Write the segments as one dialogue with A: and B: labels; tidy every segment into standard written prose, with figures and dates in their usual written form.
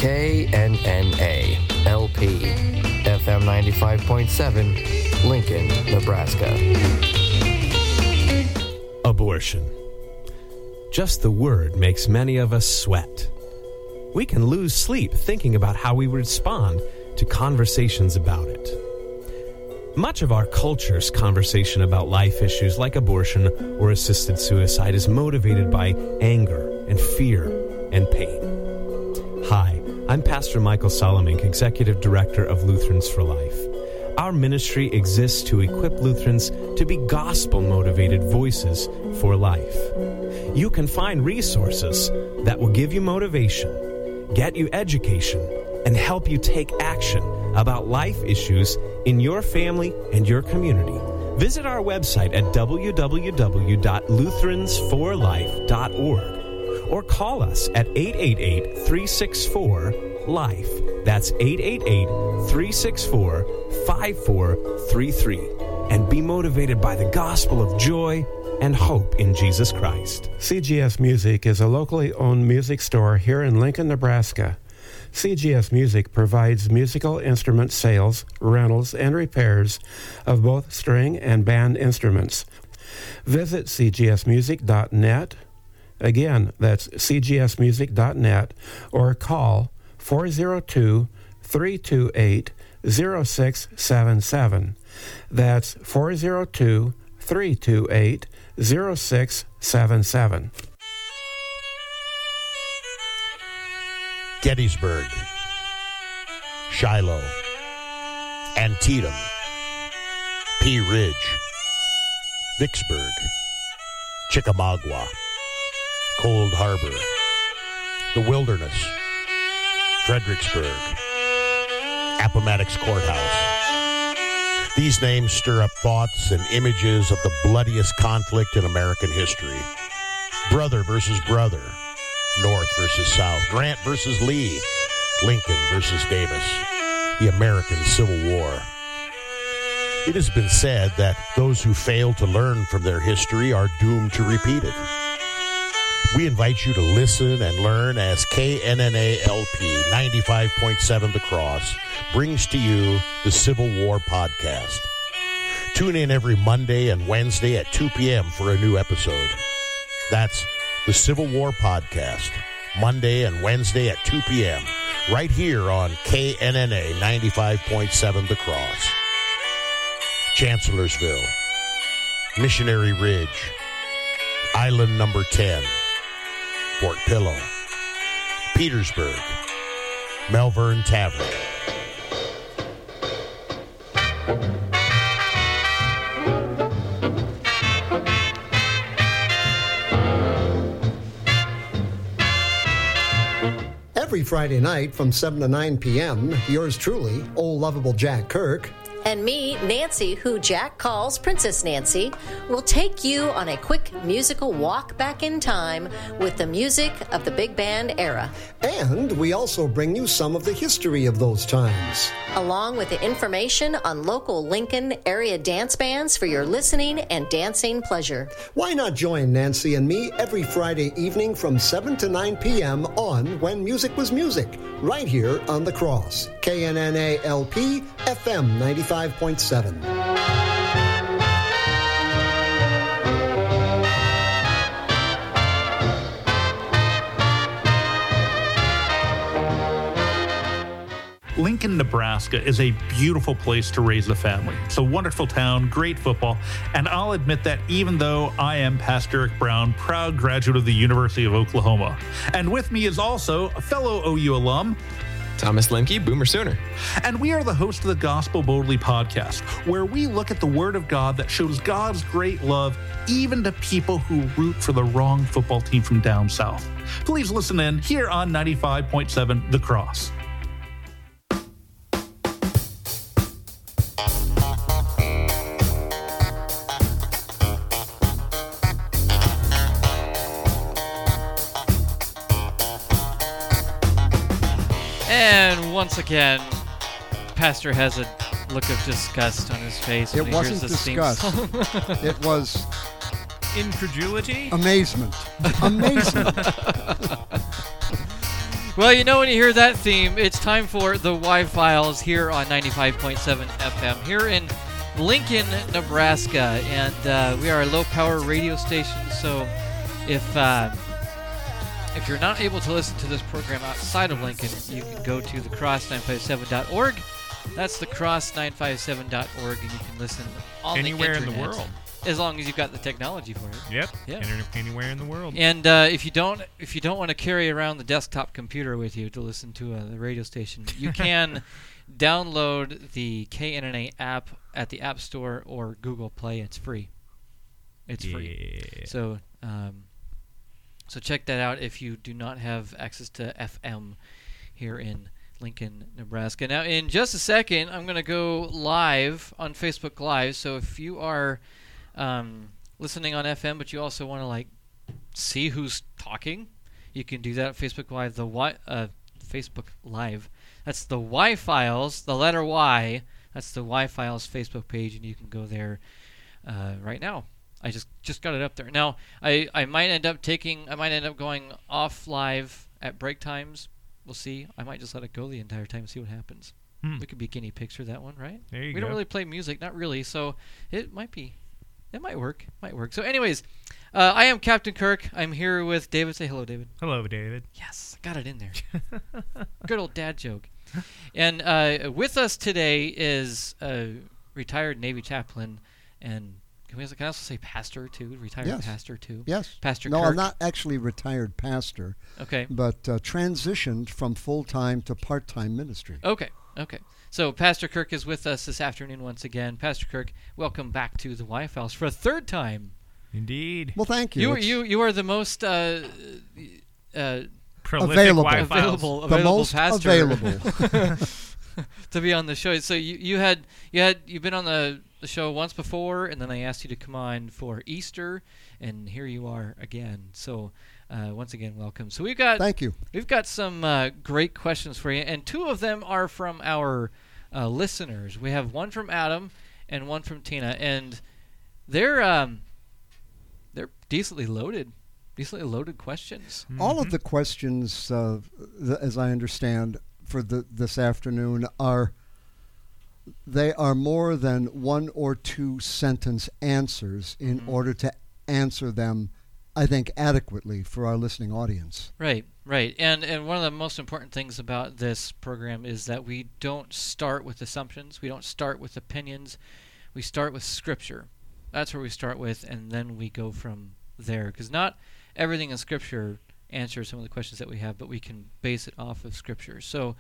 A: KNNA LP, FM 95.7, Lincoln, Nebraska.
B: Abortion. Just the word makes many of us sweat. We can lose sleep thinking about how we respond to conversations about it. Much of our culture's conversation about life issues like abortion or assisted suicide is motivated by anger and fear and pain. Hi, I'm Pastor Michael Solomink, Executive Director of Lutherans for Life. Our ministry exists to equip Lutherans to be gospel-motivated voices for life. You can find resources that will give you motivation, get you education, and help you take action about life issues in your family and your community. Visit our website at www.lutheransforlife.org or call us at 888-364-LIFE. That's 888-364-5433. And be motivated by the gospel of joy and hope in Jesus Christ.
C: CGS Music is a locally owned music store here in Lincoln, Nebraska. CGS Music provides musical instrument sales, rentals, and repairs of both string and band instruments. Visit cgsmusic.net. Again, that's cgsmusic.net, or call 402-328-0677. That's 402-328-0677.
D: Gettysburg, Shiloh, Antietam, Pea Ridge, Vicksburg, Chickamauga, Cold Harbor, the Wilderness, Fredericksburg, Appomattox Courthouse. These names stir up thoughts and images of the bloodiest conflict in American history. Brother versus brother, North versus South, Grant versus Lee, Lincoln versus Davis, the American Civil War. It has been said that those who fail to learn from their history are doomed to repeat it. We invite you to listen and learn as KNNA LP 95.7 The Cross brings to you the Civil War Podcast. Tune in every Monday and Wednesday at 2 p.m. for a new episode. That's the Civil War Podcast, Monday and Wednesday at 2 p.m., right here on KNNA 95.7 The Cross. Chancellorsville, Missionary Ridge, Island Number 10, Fort Pillow, Petersburg, Malvern Tavern.
E: Every Friday night from 7 to 9 p.m., yours truly, old lovable Jack Kirk,
F: and me, Nancy, who Jack calls Princess Nancy, will take you on a quick musical walk back in time with the music of the big band era.
E: And we also bring you some of the history of those times,
F: along with the information on local Lincoln area dance bands for your listening and dancing pleasure.
E: Why not join Nancy and me every Friday evening from 7 to 9 p.m. on When Music Was Music, right here on The Cross, KNNA LP, FM 95.7.
G: Lincoln, Nebraska is a beautiful place to raise a family. It's a wonderful town, great football, and I'll admit that even though I am Pastor Eric Brown, proud graduate of the University of Oklahoma. And with me is also a fellow OU alum,
H: Thomas Lemke, Boomer Sooner.
G: And we are the host of the Gospel Boldly podcast, where we look at the Word of God that shows God's great love even to people who root for the wrong football team from down south. Please listen in here on 95.7 The Cross.
I: And once again, Pastor has a look of disgust on his face when he hears this theme song.
J: It was
I: incredulity?
J: Amazement. Amazement.
I: Well, you know when you hear that theme, it's time for the Y-Files here on 95.7 FM here in Lincoln, Nebraska. And we are a low-power radio station, so if you're not able to listen to this program outside of Lincoln, you can go to thecross957.org. That's thecross957.org, and you can listen on
J: anywhere
I: the internet.
J: In the world.
I: As long as you've got the technology for it.
J: Yep.
I: Yeah.
J: Anywhere in the world.
I: And if you don't want to carry around the desktop computer with you to listen to the radio station, you can download the KNNA app at the App Store or Google Play. It's free. It's free. So check that out if you do not have access to FM here in Lincoln, Nebraska. Now, in just a second, I'm going to go live on Facebook Live. So if you are listening on FM, but you also want to see who's talking, you can do that at Facebook Live. Facebook Live. That's the Y-Files, the letter Y. That's the Y-Files Facebook page, and you can go there right now. I just got it up there. Now I might end up going off live at break times. We'll see. I might just let it go the entire time and see what happens. We could be guinea pigs for that one, right?
J: There you go.
I: We don't really play music, not really, so it might work. So anyways, I am Captain Kirk. I'm here with David. Say hello, David.
J: Hello, David.
I: Yes, got it in there. Good old dad joke. And with us today is a retired Navy chaplain, and can I also say pastor too? Retired pastor too?
E: Yes.
I: Pastor
E: No,
I: Kirk.
E: I'm not actually retired pastor.
I: Okay.
E: But transitioned from full-time to part-time ministry.
I: Okay. So Pastor Kirk is with us this afternoon once again. Pastor Kirk, welcome back to the Y-Files for a third time.
J: Indeed.
E: Well, thank you.
I: You are the most
J: prolific
I: available pastor
E: available
I: to be on the show. So you've been on the show once before, and then I asked you to come on for Easter, and here you are again. So once again, welcome. So
E: thank you.
I: We've got some great questions for you, and two of them are from our listeners. We have one from Adam and one from Tina, and they're decently loaded questions.
E: Mm-hmm. All of the questions, as I understand, for this afternoon are more than one or two sentence answers in order to answer them, I think, adequately for our listening audience.
I: Right. And one of the most important things about this program is that we don't start with assumptions. We don't start with opinions. We start with Scripture. That's where we start with, and then we go from there. Because not everything in Scripture answers some of the questions that we have, but we can base it off of Scripture. So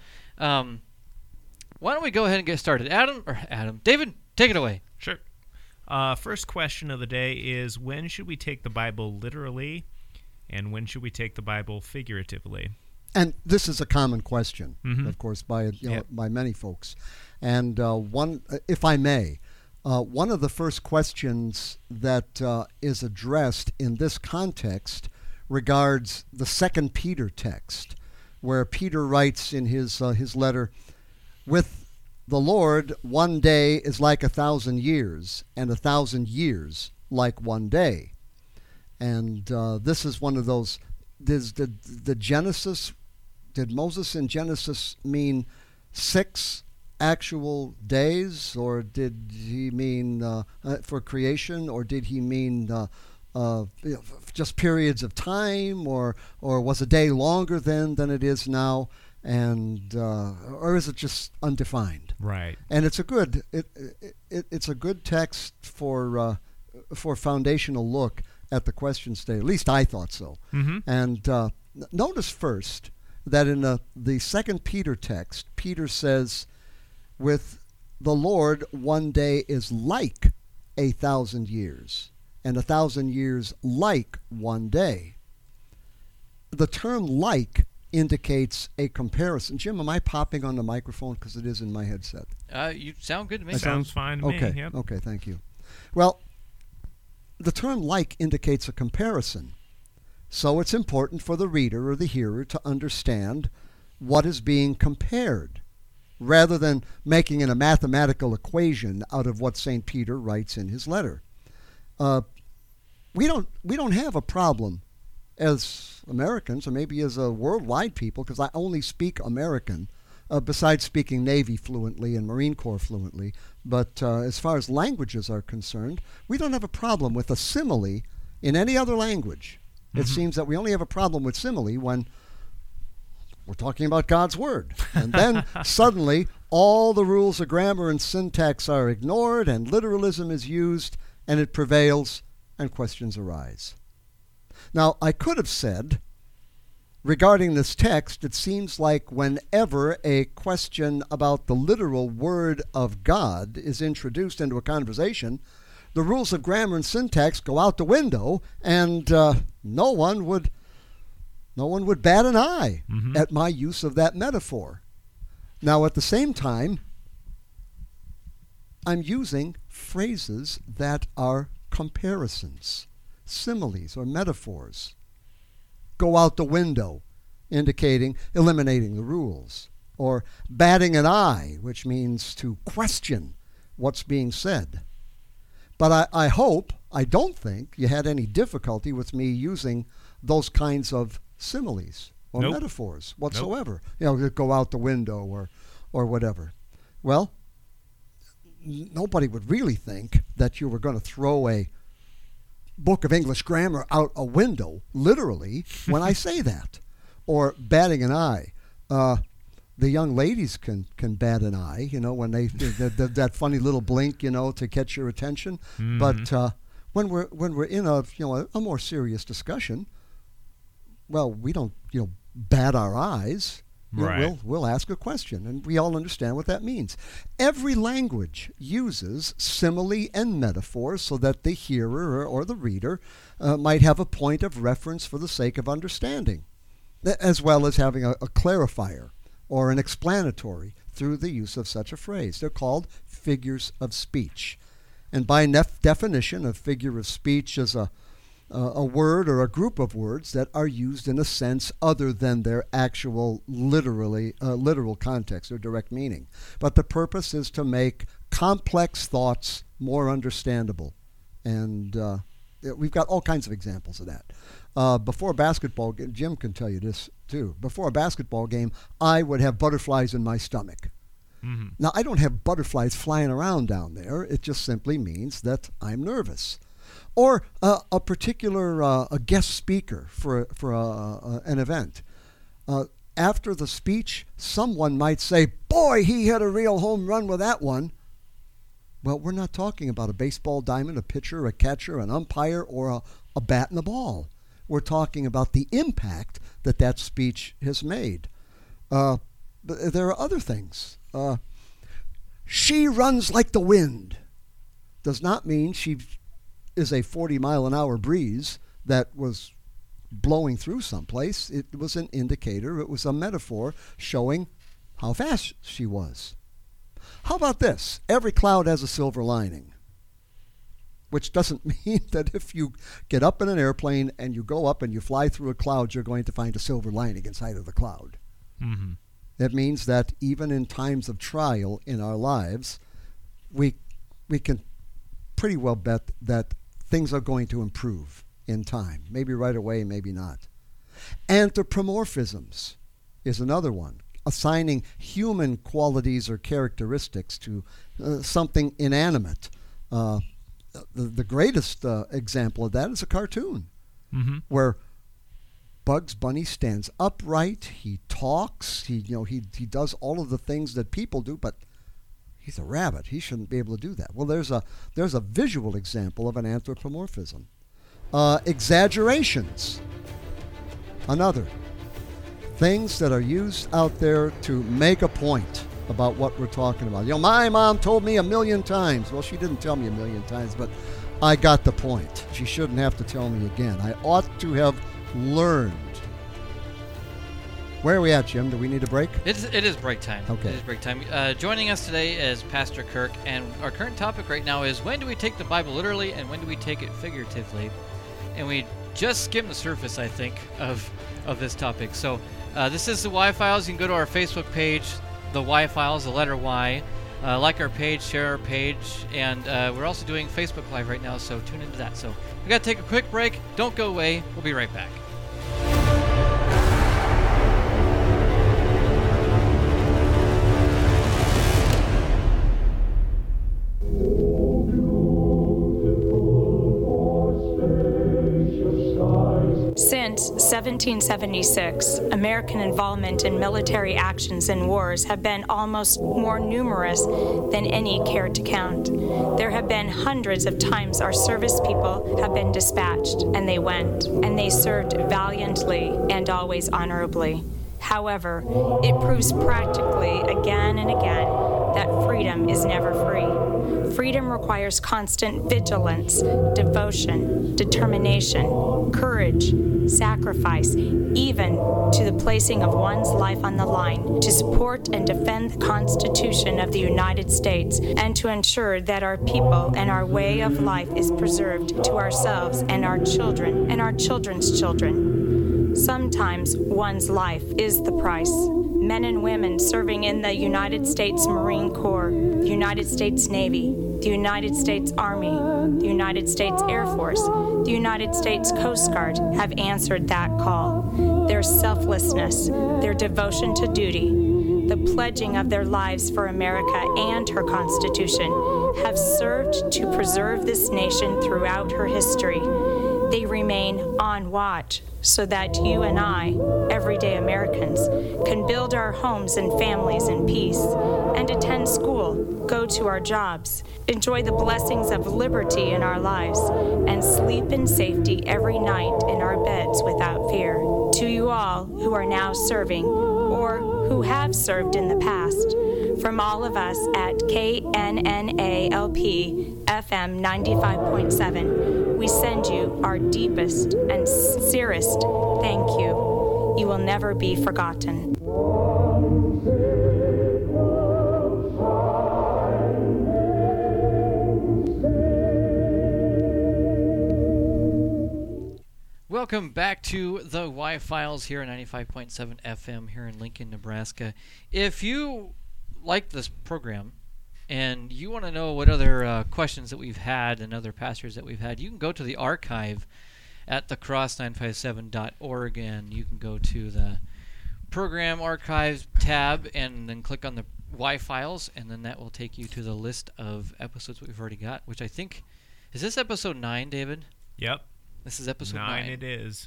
I: why don't we go ahead and get started? David, take it away.
J: Sure. First question of the day is, when should we take the Bible literally, and when should we take the Bible figuratively?
E: And this is a common question, of course, by many folks. And one, if I may, one of the first questions that is addressed in this context regards the 2 Peter text, where Peter writes in his letter, "With the Lord, one day is like 1,000 years, and 1,000 years like one day." And this is one of those. The Genesis? Did Moses in Genesis mean 6 actual days, or did he mean for creation, or did he mean just periods of time, or was a day longer then than it is now? And or is it just undefined?
J: Right.
E: And it's a good it's a good text for foundational look at the question today. At least I thought so.
J: Mm-hmm.
E: And notice first that in the 2 Peter text, Peter says, "With the Lord, one day is like 1,000 years, and 1,000 years like one day." The term "like" indicates a comparison. Jim, am I popping on the microphone? Because it is in my headset.
I: You sound good to me.
J: Sounds fine to me. Yep.
E: Okay, thank you. Well, the term "like" indicates a comparison. So it's important for the reader or the hearer to understand what is being compared, rather than making a mathematical equation out of what St. Peter writes in his letter. We don't have a problem as Americans, or maybe as a worldwide people, because I only speak American, besides speaking Navy fluently and Marine Corps fluently. But as far as languages are concerned, we don't have a problem with a simile in any other language. It seems that we only have a problem with simile when we're talking about God's Word. And then suddenly all the rules of grammar and syntax are ignored, and literalism is used, and it prevails, and questions arise. Now, I could have said, regarding this text, it seems like whenever a question about the literal Word of God is introduced into a conversation, the rules of grammar and syntax go out the window, and no one would bat an eye at my use of that metaphor. Now, at the same time, I'm using phrases that are comparisons, similes, or metaphors. Go out the window, eliminating the rules. Or batting an eye, which means to question what's being said. But I don't think you had any difficulty with me using those kinds of similes or metaphors whatsoever. Go out the window or whatever. Well, nobody would really think that you were going to throw a book of English grammar out a window, literally, when I say that. Or batting an eye. The young ladies can bat an eye, when they that funny little blink, to catch your attention. But when we're in a more serious discussion, well, we don't bat our eyes.
J: Right.
E: We'll ask a question, and we all understand what that means. Every language uses simile and metaphor so that the hearer or the reader might have a point of reference for the sake of understanding, as well as having a clarifier or an explanatory through the use of such a phrase. They're called figures of speech. And by definition, a figure of speech is a word or a group of words that are used in a sense other than their actual literal context or direct meaning. But the purpose is to make complex thoughts more understandable. And we've got all kinds of examples of that. Before a basketball game, Jim can tell you this too. Before a basketball game, I would have butterflies in my stomach. Now, I don't have butterflies flying around down there. It just simply means that I'm nervous. Or a particular a guest speaker for an event. After the speech, someone might say, "Boy, he hit a real home run with that one." Well, we're not talking about a baseball diamond, a pitcher, a catcher, an umpire, or a bat and a ball. We're talking about the impact that speech has made. But there are other things. She runs like the wind does not mean she is a 40-mile-an-hour breeze that was blowing through someplace. It was an indicator. It was a metaphor showing how fast she was. How about this? Every cloud has a silver lining, which doesn't mean that if you get up in an airplane and you go up and you fly through a cloud, you're going to find a silver lining inside of the cloud. It means that even in times of trial in our lives, we can pretty well bet that things are going to improve in time. Maybe right away, maybe not. Anthropomorphisms is another one, assigning human qualities or characteristics to something inanimate. The greatest example of that is a cartoon, where Bugs Bunny stands upright, he talks, he does all of the things that people do, but he's a rabbit. He shouldn't be able to do that. Well, there's a visual example of an anthropomorphism. Exaggerations, another. Things that are used out there to make a point about what we're talking about. My mom told me 1,000,000 times. Well, she didn't tell me 1,000,000 times, but I got the point. She shouldn't have to tell me again. I ought to have learned. Where are we at, Jim? Do we need a break?
I: It is break time.
E: Okay.
I: It is break time. Joining us today is Pastor Kirk, and our current topic right now is when do we take the Bible literally and when do we take it figuratively? And we just skimmed the surface, I think, of this topic. So this is the Y-Files. You can go to our Facebook page, the Y-Files, the letter Y. Like our page, share our page, and we're also doing Facebook Live right now, so tune into that. So we got to take a quick break. Don't go away. We'll be right back.
K: 1776, American involvement in military actions and wars have been almost more numerous than any care to count. There have been hundreds of times our service people have been dispatched, and they went, and they served valiantly and always honorably. However, it proves practically again and again that freedom is never free. Freedom requires constant vigilance, devotion, determination, courage, sacrifice, even to the placing of one's life on the line to support and defend the Constitution of the United States and to ensure that our people and our way of life is preserved to ourselves and our children and our children's children. Sometimes one's life is the price. Men and women serving in the United States Marine Corps, the United States Navy, the United States Army, the United States Air Force, the United States Coast Guard have answered that call. Their selflessness, their devotion to duty, the pledging of their lives for America and her Constitution have served to preserve this nation throughout her history. They remain on watch so that you and I, everyday Americans, can build our homes and families in peace and attend school, go to our jobs, enjoy the blessings of liberty in our lives, and sleep in safety every night in our beds without fear. To you all who are now serving or who have served in the past, from all of us at KNNALP FM 95.7, we send you our deepest and sincerest thank you. You will never be forgotten.
I: Welcome back to the Y-Files here at 95.7 FM here in Lincoln, Nebraska. If you like this program and you want to know what other questions that we've had and other pastors that we've had, you can go to the archive at thecross957.org, and you can go to the program archives tab and then click on the Y-Files, and then that will take you to the list of episodes we've already got, which I think, is this episode 9, David?
J: Yep.
I: This is episode 9.
J: It is.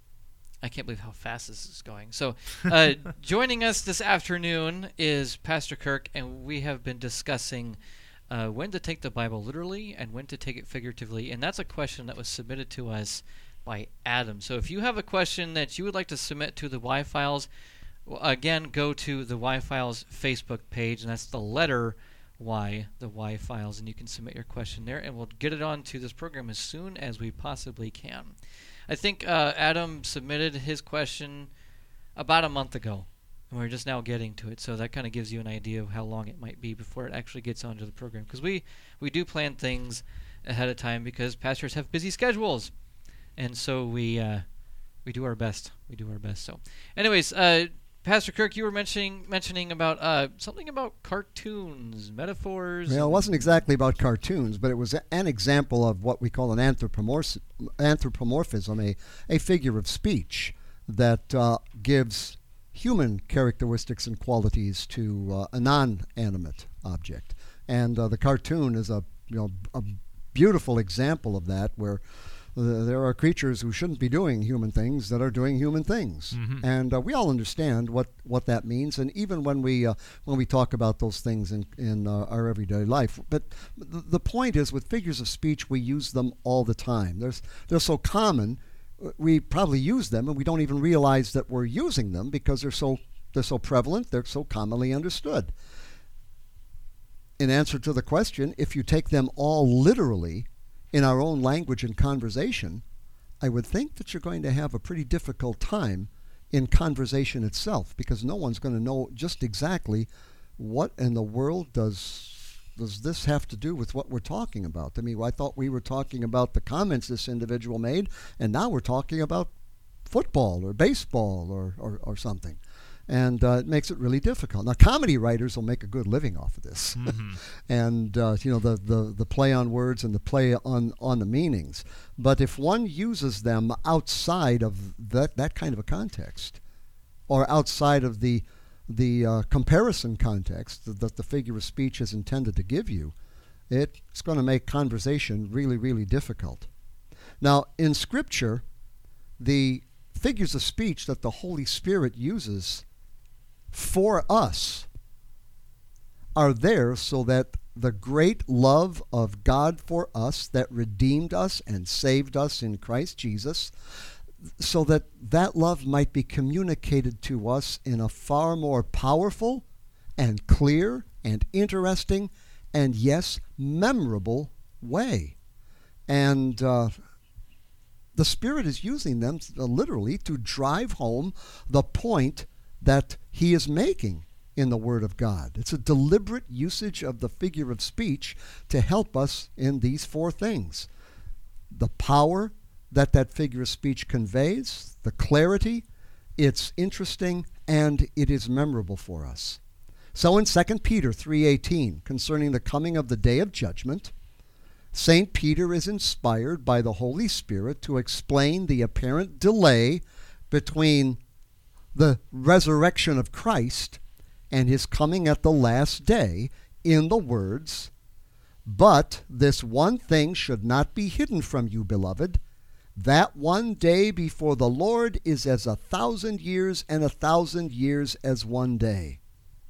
I: I can't believe how fast this is going. So, joining us this afternoon is Pastor Kirk, and we have been discussing when to take the Bible literally and when to take it figuratively. And that's a question that was submitted to us by Adam. So if you have a question that you would like to submit to the Y-Files, again, go to the Y-Files Facebook page, and that's the letter Y, the Y-Files, and you can submit your question there, and we'll get it on to this program as soon as we possibly can. I think Adam submitted his question about a month ago, and we're just now getting to it, so that kind of gives you an idea of how long it might be before it actually gets onto the program, because we do plan things ahead of time because pastors have busy schedules, and so we do our best. We do our best. So, anyways, Pastor Kirk, you were mentioning about something about cartoons, metaphors.
E: Well, it wasn't exactly about cartoons, but it was an example of what we call an anthropomorphism, a figure of speech that gives human characteristics and qualities to a non-animate object. And the cartoon is a beautiful example of that, where there are creatures who shouldn't be doing human things that are doing human things, and we all understand what that means. And even when we talk about those things in our everyday life, but the point is, with figures of speech, we use them all the time. They're so common, we probably use them, and we don't even realize that we're using them because they're so prevalent. They're so commonly understood. In answer to the question, if you take them all literally in our own language and conversation, I would think that you're going to have a pretty difficult time in conversation itself, because no one's going to know just exactly what in the world does this have to do with what we're talking about. I mean, I thought we were talking about the comments this individual made, and now we're talking about football or baseball or something. And it makes it really difficult. Now, comedy writers will make a good living off of this, and the play on words and the play on the meanings. But if one uses them outside of that kind of a context, or outside of the comparison context that the figure of speech is intended to give you, it's going to make conversation really, really difficult. Now, in Scripture, the figures of speech that the Holy Spirit uses for us are there so that the great love of God for us that redeemed us and saved us in Christ Jesus, so that that love might be communicated to us in a far more powerful and clear and interesting and, yes, memorable way. And the Spirit is using them literally to drive home the point that he is making in the Word of God. It's a deliberate usage of the figure of speech to help us in these four things: the power that that figure of speech conveys, the clarity, it's interesting, and it is memorable for us. So in 2 Peter 3:18, concerning the coming of the day of judgment, St. Peter is inspired by the Holy Spirit to explain the apparent delay between the resurrection of Christ and his coming at the last day in the words, "But this one thing should not be hidden from you, beloved, that one day before the Lord is as 1,000 years, and 1,000 years as one day."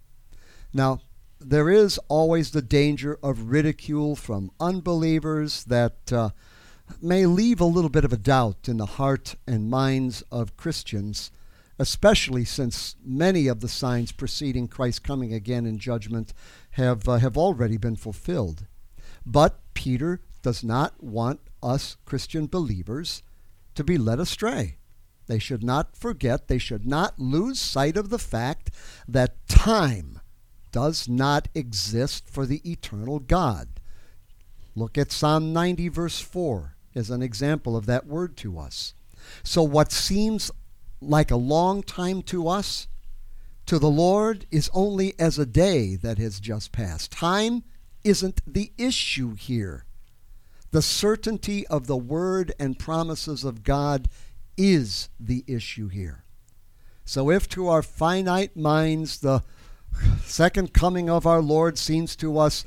E: Now, there is always the danger of ridicule from unbelievers that may leave a little bit of a doubt in the heart and minds of Christians, especially since many of the signs preceding Christ's coming again in judgment have already been fulfilled. But Peter does not want us Christian believers to be led astray. They should not forget, they should not lose sight of the fact that time does not exist for the eternal God. Look at Psalm 90, verse 4, as an example of that word to us. So what seems like a long time to us, to the Lord is only as a day that has just passed. Time isn't the issue here. The certainty of the word and promises of God is the issue here. So if to our finite minds the second coming of our Lord seems to us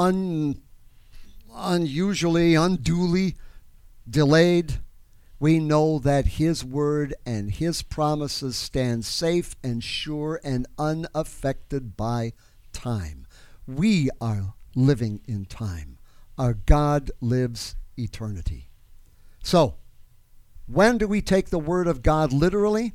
E: unusually, unduly delayed, we know that his word and his promises stand safe and sure and unaffected by time. We are living in time. Our God lives eternity. So, when do we take the word of God literally?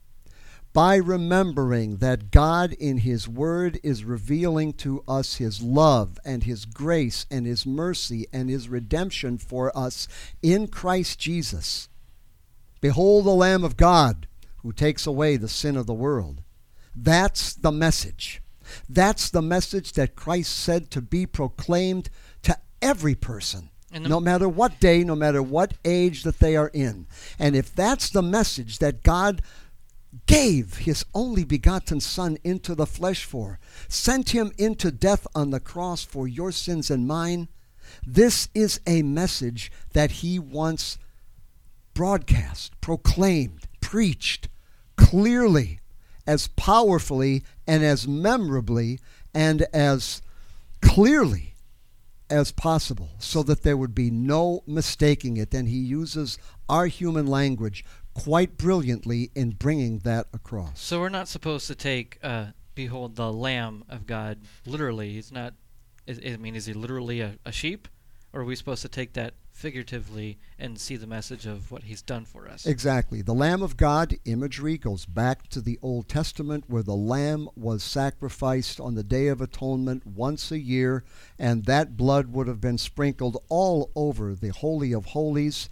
E: By remembering that God in his word is revealing to us his love and his grace and his mercy and his redemption for us in Christ Jesus. Behold the Lamb of God who takes away the sin of the world. That's the message. That's the message that Christ said to be proclaimed to every person, no matter what day, no matter what age that they are in. And if that's the message that God gave his only begotten Son into the flesh for, sent him into death on the cross for your sins and mine, this is a message that he wants broadcast, proclaimed, preached clearly, as powerfully and as memorably and as clearly as possible, so that there would be no mistaking it. And he uses our human language quite brilliantly in bringing that across.
I: So we're not supposed to take behold the Lamb of God literally. He's not, is he literally a sheep? Or are we supposed to take that figuratively and see the message of what he's done for us?
E: Exactly. The Lamb of God imagery goes back to the Old Testament, where the lamb was sacrificed on the Day of Atonement once a year, and that blood would have been sprinkled all over the Holy of Holies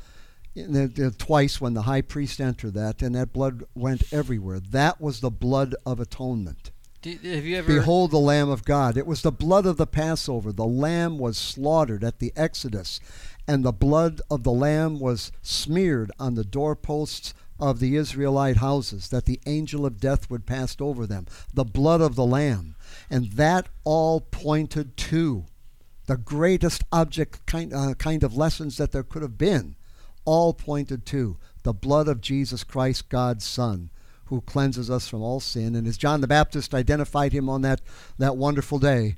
E: twice when the high priest entered that, and that blood went everywhere. That was the blood of atonement.
I: Have you ever...
E: Behold the Lamb of God. It was the blood of the Passover. The lamb was slaughtered at the Exodus, and the blood of the lamb was smeared on the doorposts of the Israelite houses, that the angel of death would pass over them. The blood of the lamb. And that all pointed to the greatest object kind of lessons that there could have been. All pointed to the blood of Jesus Christ, God's Son, who cleanses us from all sin. And as John the Baptist identified him on that wonderful day,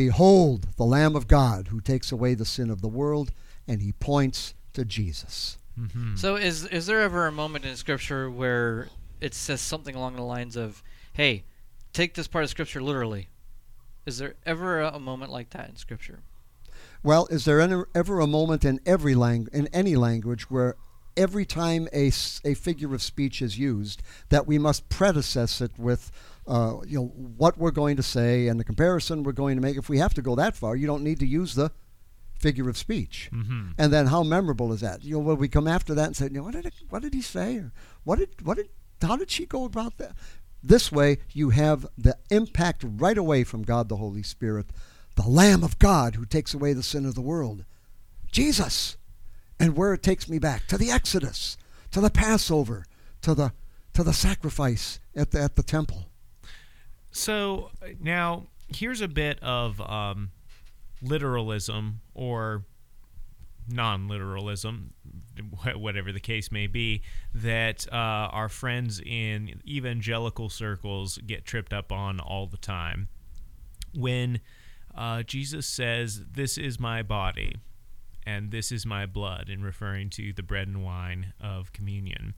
E: behold the Lamb of God who takes away the sin of the world, and he points to Jesus.
J: Mm-hmm.
I: So is there ever a moment in Scripture where it says something along the lines of, hey, take this part of Scripture literally? Is there ever a moment like that in Scripture?
E: Well, is there ever a moment in any language where every time a figure of speech is used that we must predecess it with what we're going to say and the comparison we're going to make? If we have to go that far, you don't need to use the figure of speech.
J: Mm-hmm.
E: And then how memorable is that? Will we come after that and say, what did he say? Or how did she go about that? This way, you have the impact right away from God the Holy Spirit, the Lamb of God who takes away the sin of the world. Jesus. And where it takes me back to the Exodus, to the Passover, to the sacrifice at the temple.
J: So now here's a bit of literalism or non-literalism, whatever the case may be, that our friends in evangelical circles get tripped up on all the time. When Jesus says, "This is my body," and "this is my blood," in referring to the bread and wine of communion.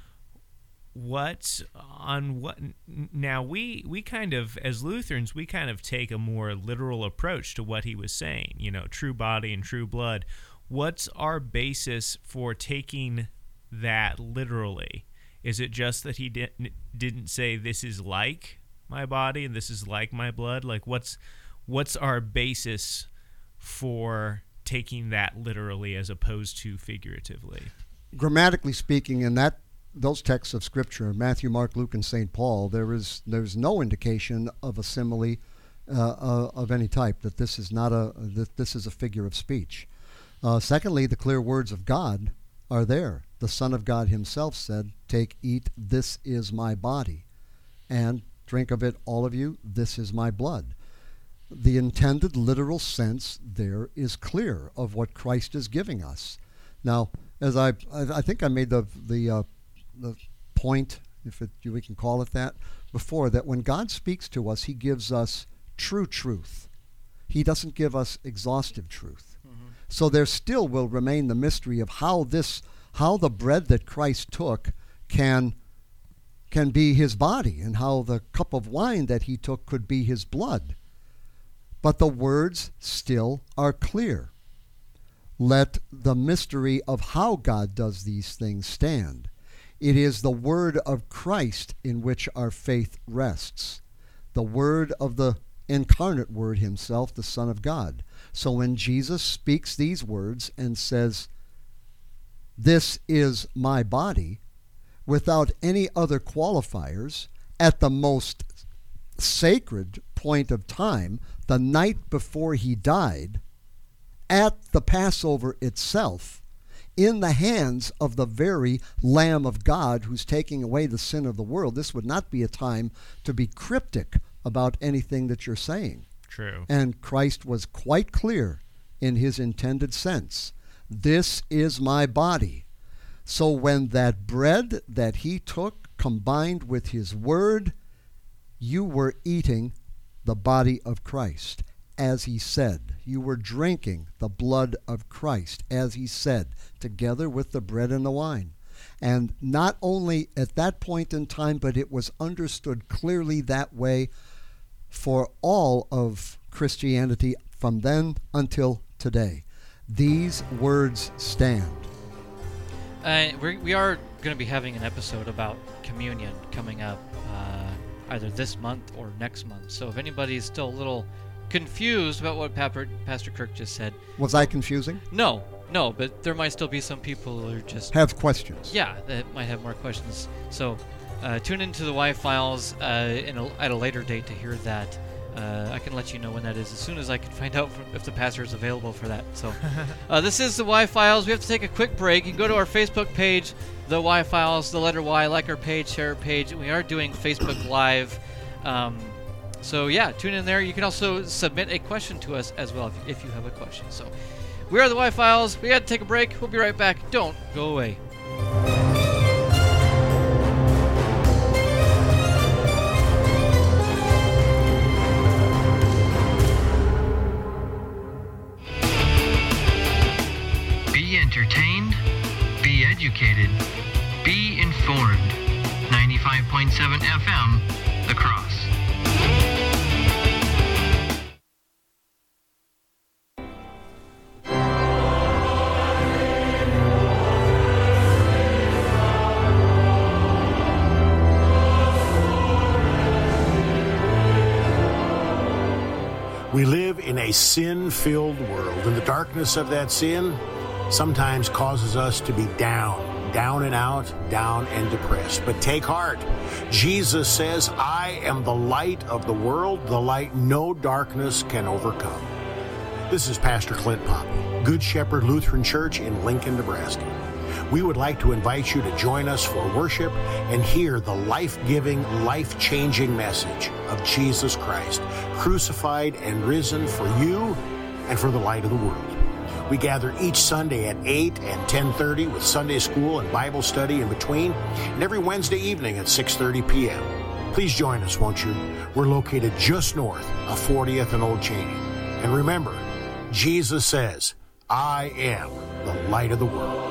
J: Now we kind of, as Lutherans, we kind of take a more literal approach to what he was saying, true body and true blood. What's our basis for taking that literally? Is it just that he didn't say this is like my body and this is like my blood? Like what's our basis for taking that literally as opposed to figuratively?
E: Grammatically speaking, in those texts of Scripture, Matthew, Mark, Luke, and St. Paul, there's no indication of a simile of any type, that this is this is a figure of speech. Secondly, the clear words of God are there. The Son of God himself said, "Take, eat, this is my body, and drink of it, all of you, this is my blood." The intended literal sense there is clear of what Christ is giving us. Now, as I think I made the point, if we can call it that, before, that when God speaks to us, he gives us true truth. He doesn't give us exhaustive truth. Mm-hmm. So there still will remain the mystery of how the bread that Christ took can be his body, and how the cup of wine that he took could be his blood. But the words still are clear. Let the mystery of how God does these things stand. It is the word of Christ in which our faith rests, the word of the incarnate Word himself, the Son of God. So when Jesus speaks these words and says, "This is my body," without any other qualifiers, at the most sacred point of time, the night before he died, at the Passover itself, in the hands of the very Lamb of God who's taking away the sin of the world, this would not be a time to be cryptic about anything that you're saying.
J: True.
E: And Christ was quite clear in his intended sense. This is my body. So when that bread that he took combined with his word, you were eating the body of Christ, as he said. You were drinking the blood of Christ, as he said, together with the bread and the wine. And not only at that point in time, but it was understood clearly that way for all of Christianity from then until today. These words stand.
I: We are going to be having an episode about communion coming up either this month or next month. So if anybody's still a little confused about what Pastor Kirk just said.
E: Was I confusing?
I: No, but there might still be some people who are just...
E: have questions.
I: Yeah, that might have more questions. So tune into the Y-Files at a later date to hear that. I can let you know when that is as soon as I can find out if the pastor is available for that. So this is the Y-Files. We have to take a quick break. You can go to our Facebook page, the Y-Files, the letter Y, like our page, share our page. We are doing Facebook Live. So yeah, tune in there. You can also submit a question to us as well if you have a question. So we are the Y-Files. We got to take a break. We'll be right back. Don't go away.
L: Be entertained, be educated.
A: FM, The Cross.
D: We live in a sin-filled world, and the darkness of that sin sometimes causes us to be down and out, down and depressed. But take heart. Jesus says, I am the light of the world, the light no darkness can overcome. This is Pastor Clint Poppe, Good Shepherd Lutheran Church in Lincoln, Nebraska. We would like to invite you to join us for worship and hear the life-giving, life-changing message of Jesus Christ, crucified and risen for you and for the light of the world. We gather each Sunday at 8 and 10:30 with Sunday school and Bible study in between, and every Wednesday evening at 6:30 p.m. Please join us, won't you? We're located just north of 40th and Old Cheney. And remember, Jesus says, I am the light of the world.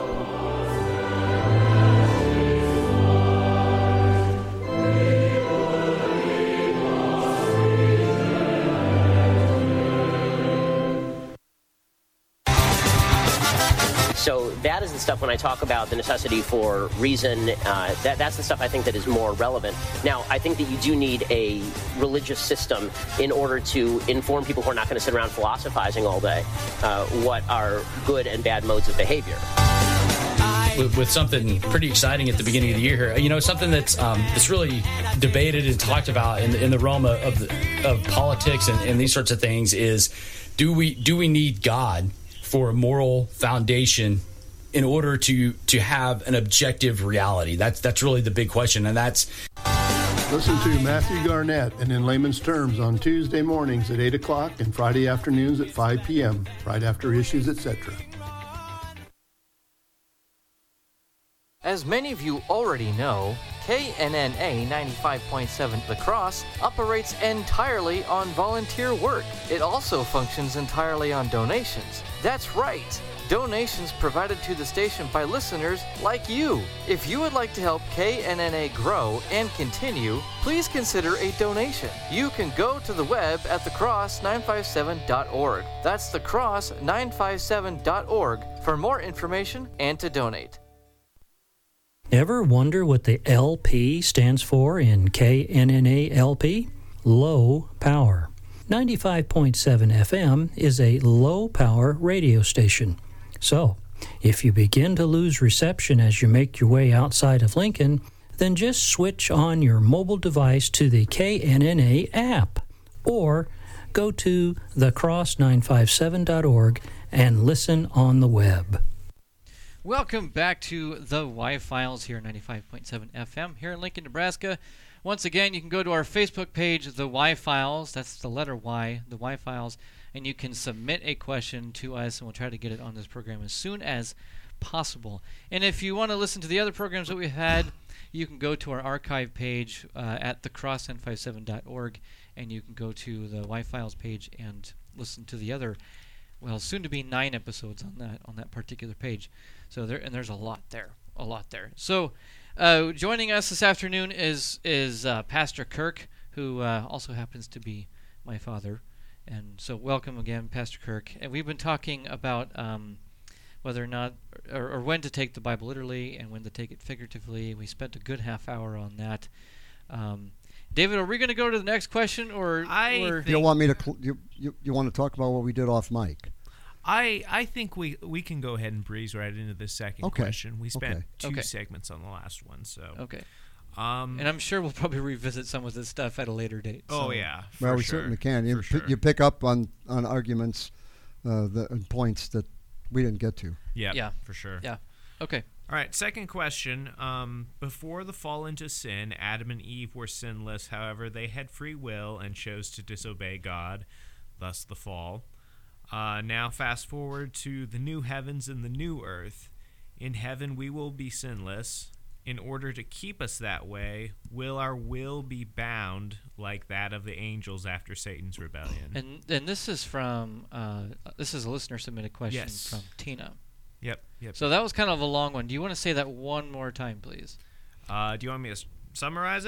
L: So that is the stuff when I talk about the necessity for reason, that's the stuff I think that is more relevant. Now, I think that you do need a religious system in order to inform people who are not going to sit around philosophizing all day what are good and bad modes of behavior.
M: With something pretty exciting at the beginning of the year here, you know, something that's really debated and talked about in the realm of politics and these sorts of things is, do we need God for a moral foundation in order to have an objective reality? That's really the big question, and that's...
N: Listen to Matthew Garnett and In Layman's Terms on Tuesday mornings at 8 o'clock and Friday afternoons at 5 p.m., right after Issues, etc.
O: As many of you already know, KNNA 95.7 The Cross operates entirely on volunteer work. It also functions entirely on donations. That's right, donations provided to the station by listeners like you. If you would like to help KNNA grow and continue, please consider a donation. You can go to the web at thecross957.org. That's thecross957.org for more information and to donate.
P: Ever wonder what the LP stands for in KNNA LP? Low Power. 95.7 FM is a low-power radio station. So, if you begin to lose reception as you make your way outside of Lincoln, then just switch on your mobile device to the KNNA app, or go to thecross957.org and listen on the web.
I: Welcome back to the Y-Files here, 95.7 FM here in Lincoln, Nebraska. Once again, you can go to our Facebook page, The Y-Files. That's the letter Y, The Y-Files. And you can submit a question to us, and we'll try to get it on this program as soon as possible. And if you want to listen to the other programs that we've had, you can go to our archive page at thecross957.org, and you can go to the Y-Files page and listen to the other, well, soon to be 9 episodes on that particular page. So there's a lot there. So joining us this afternoon is Pastor Kirk, who also happens to be my father. And so welcome again, Pastor Kirk. And we've been talking about whether or not, or when to take the Bible literally and when to take it figuratively. We spent a good half hour on that. David, are we going to go to the next question, or
E: you don't want me to? You want to talk about what we did off mic?
J: I think we can go ahead and breeze right into the second question. We spent two segments on the last one, so
I: okay. And I'm sure we'll probably revisit some of this stuff at a later date.
J: Oh yeah,
E: well, we certainly can. You pick up on arguments, and points that we didn't get to.
J: Yeah, for sure.
I: Yeah. Okay.
J: All right, second question. Before the fall into sin, Adam and Eve were sinless. However, they had free will and chose to disobey God, thus the fall. Now fast forward to the new heavens and the new earth. In heaven we will be sinless. In order to keep us that way, will our will be bound like that of the angels after Satan's rebellion?
I: And this is from this is a listener submitted question from Tina.
J: Yep.
I: So that was kind of a long one. Do you want to say that one more time, please?
J: Do you want me to summarize it?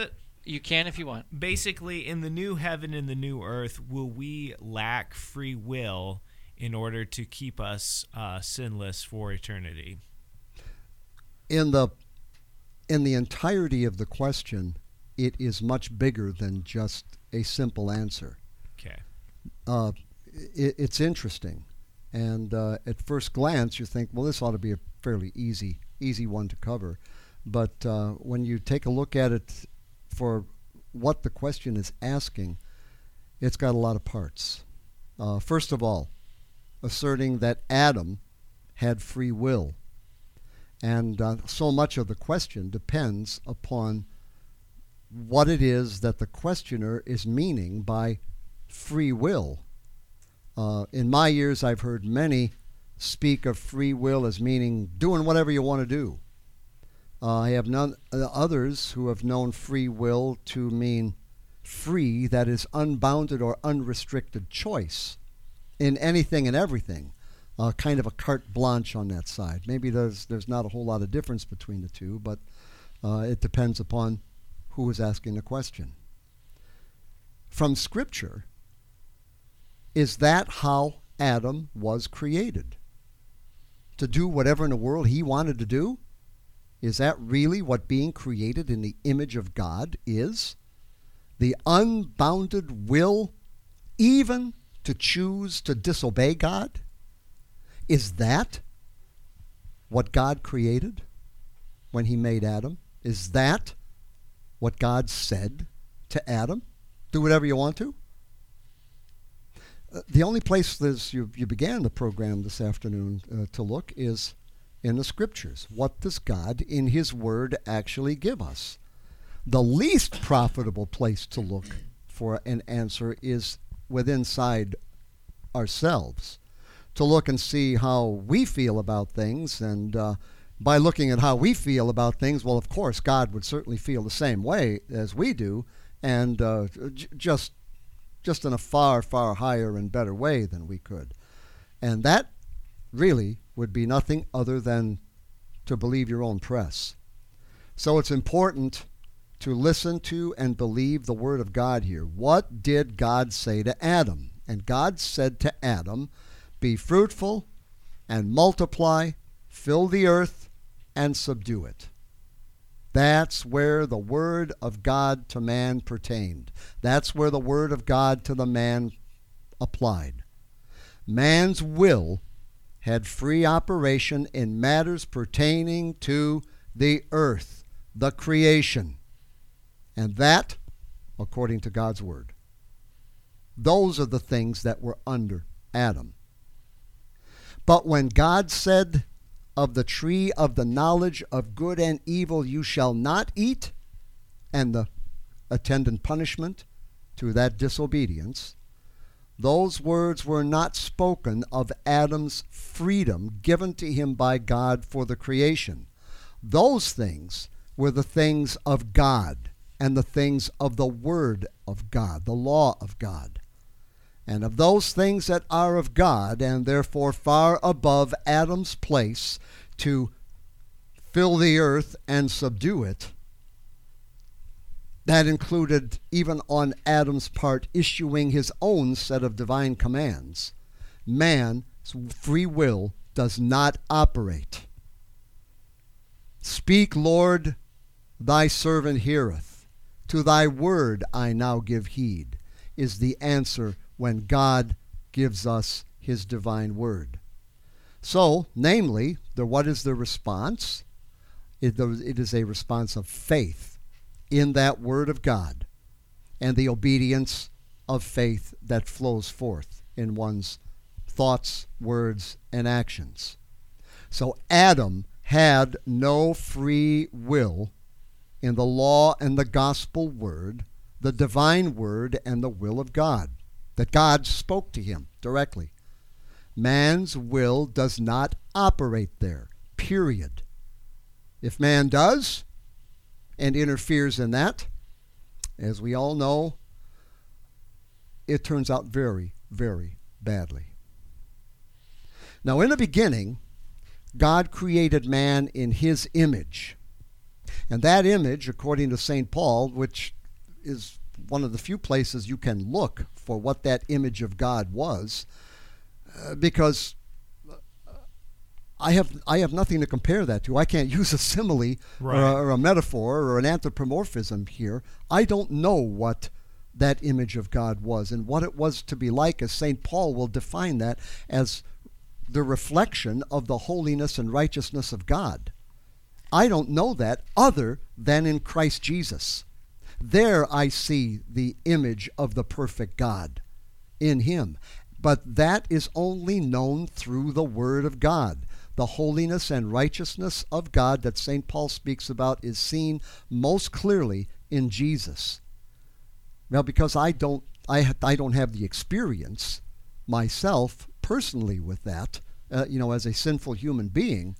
I: You can if you want.
J: Basically, in the new heaven and the new earth, will we lack free will in order to keep us sinless for eternity?
E: In the entirety of the question, it is much bigger than just a simple answer.
J: Okay.
E: It's interesting. And at first glance, you think, well, this ought to be a fairly easy one to cover. But when you take a look at it for what the question is asking, it's got a lot of parts. First of all, asserting that Adam had free will. And so much of the question depends upon what it is that the questioner is meaning by free will. In my years, I've heard many speak of free will as meaning doing whatever you want to do. I have others who have known free will to mean free, that is unbounded or unrestricted choice in anything and everything, kind of a carte blanche on that side. Maybe there's not a whole lot of difference between the two, but it depends upon who is asking the question. From Scripture, is that how Adam was created? To do whatever in the world he wanted to do? Is that really what being created in the image of God is? The unbounded will even to choose to disobey God? Is that what God created when he made Adam? Is that what God said to Adam? Do whatever you want to? The only place you began the program this afternoon to look is in the Scriptures. What does God in his Word actually give us? The least profitable place to look for an answer is inside ourselves, to look and see how we feel about things. And by looking at how we feel about things, well, of course, God would certainly feel the same way as we do, and just in a far, far higher and better way than we could. And that really would be nothing other than to believe your own press. So it's important to listen to and believe the Word of God here. What did God say to Adam? And God said to Adam, be fruitful and multiply, fill the earth and subdue it. That's where the Word of God to man pertained. That's where the Word of God to the man applied. Man's will had free operation in matters pertaining to the earth, the creation. And that, according to God's Word. Those are the things that were under Adam. But when God said, of the tree of the knowledge of good and evil you shall not eat, and the attendant punishment to that disobedience, those words were not spoken of Adam's freedom given to him by God for the creation. Those things were the things of God and the things of the Word of God, the law of God. And of those things that are of God, and therefore far above Adam's place to fill the earth and subdue it, that included, even on Adam's part, issuing his own set of divine commands. Man's free will does not operate. Speak, Lord, thy servant heareth. To thy word I now give heed, is the answer when God gives us his divine word. So, namely, what is the response? It is a response of faith in that Word of God and the obedience of faith that flows forth in one's thoughts, words, and actions. So Adam had no free will in the law and the gospel word, the divine word, and the will of God, that God spoke to him directly. Man's will does not operate there, period. If man does and interferes in that, as we all know, it turns out very, very badly. Now, in the beginning, God created man in his image. And that image, according to St. Paul, which is one of the few places you can look for what that image of God was, because I have nothing to compare that to. I can't use a simile or a metaphor or an anthropomorphism here. I don't know what that image of God was and what it was to be like, as St. Paul will define that as the reflection of the holiness and righteousness of God. I don't know that other than in Christ Jesus. There I see the image of the perfect God in him. But that is only known through the Word of God. The holiness and righteousness of God that St. Paul speaks about is seen most clearly in Jesus. Now, because I don't have the experience myself personally with that, as a sinful human being,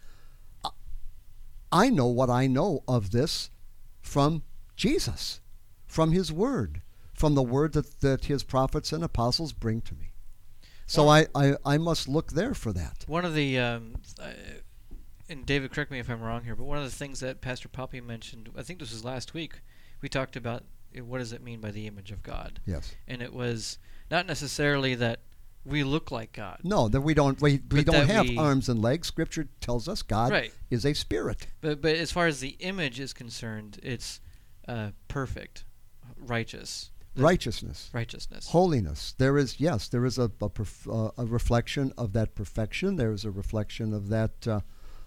E: I know what I know of this from Jesus, from his Word, from the Word that his prophets and apostles bring to me. So I must look there for that.
I: One of the, and David, correct me if I'm wrong here, but one of the things that Pastor Poppy mentioned, I think this was last week, we talked about what does it mean by the image of God.
E: Yes.
I: And it was not necessarily that we look like God.
E: No, that we don't have arms and legs. Scripture tells us God is a spirit.
I: But as far as the image is concerned, it's perfect, righteous.
E: Righteousness, holiness. There is a reflection of that perfection. There is a reflection of that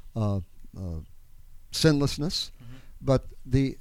E: sinlessness. Mm-hmm. But the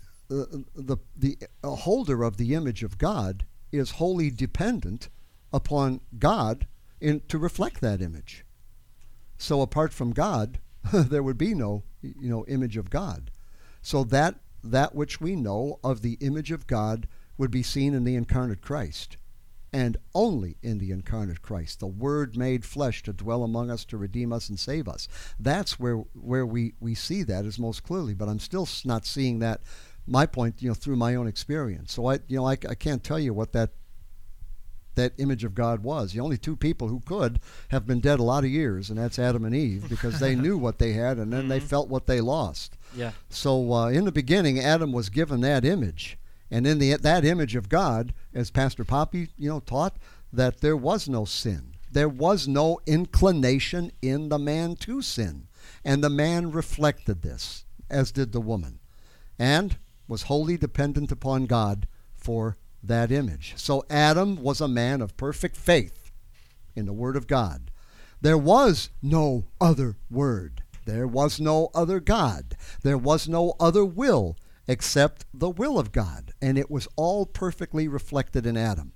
E: holder of the image of God is wholly dependent upon God to reflect that image. So apart from God, there would be no image of God. So that which we know of the image of God would be seen in the incarnate Christ, and only in the incarnate Christ, the Word made flesh to dwell among us, to redeem us and save us. That's where we see that as most clearly, but I'm still not seeing that, my point, through my own experience. So I can't tell you what that image of God was. The only two people who could have been dead a lot of years, and that's Adam and Eve, because they knew what they had, and then they felt what they lost.
I: Yeah.
E: So in the beginning, Adam was given that image. And in that image of God, as Pastor Poppy, taught, that there was no sin. There was no inclination in the man to sin. And the man reflected this, as did the woman, and was wholly dependent upon God for that image. So Adam was a man of perfect faith in the Word of God. There was no other Word. There was no other God. There was no other will except the will of God, and it was all perfectly reflected in Adam.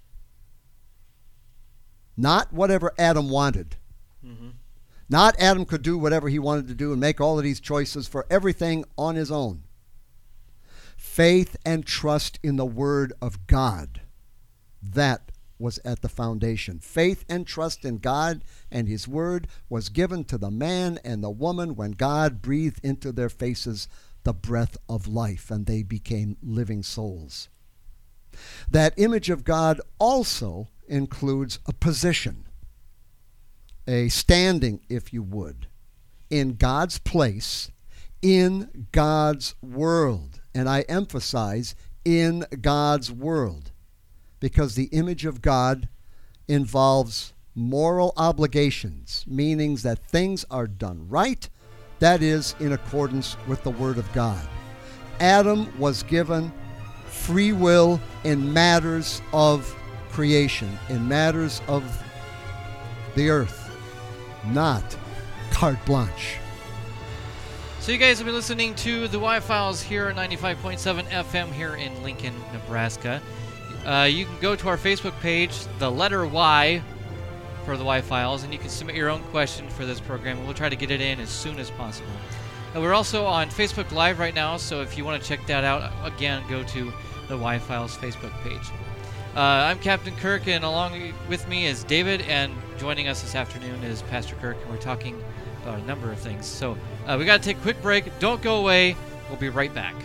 E: Not whatever Adam wanted. Mm-hmm. Not Adam could do whatever he wanted to do and make all of these choices for everything on his own. Faith and trust in the Word of God. That was at the foundation. Faith and trust in God and his Word was given to the man and the woman when God breathed into their faces the breath of life, and they became living souls. That image of God also includes a position, a standing, if you would, in God's place, in God's world. And I emphasize, in God's world, because the image of God involves moral obligations, meaning that things are done right, that is, in accordance with the Word of God. Adam was given free will in matters of creation, in matters of the earth, not carte blanche.
I: So you guys have been listening to the Y-Files here at 95.7 FM here in Lincoln, Nebraska. You can go to our Facebook page, the letter Y, for the Y-Files, and you can submit your own question for this program, and we'll try to get it in as soon as possible. And we're also on Facebook Live right now, so if you want to check that out, again, go to the Y-Files Facebook page. I'm Captain Kirk, and along with me is David, and joining us this afternoon is Pastor Kirk, and we're talking about a number of things. So we got to take a quick break. Don't go away. We'll be right back.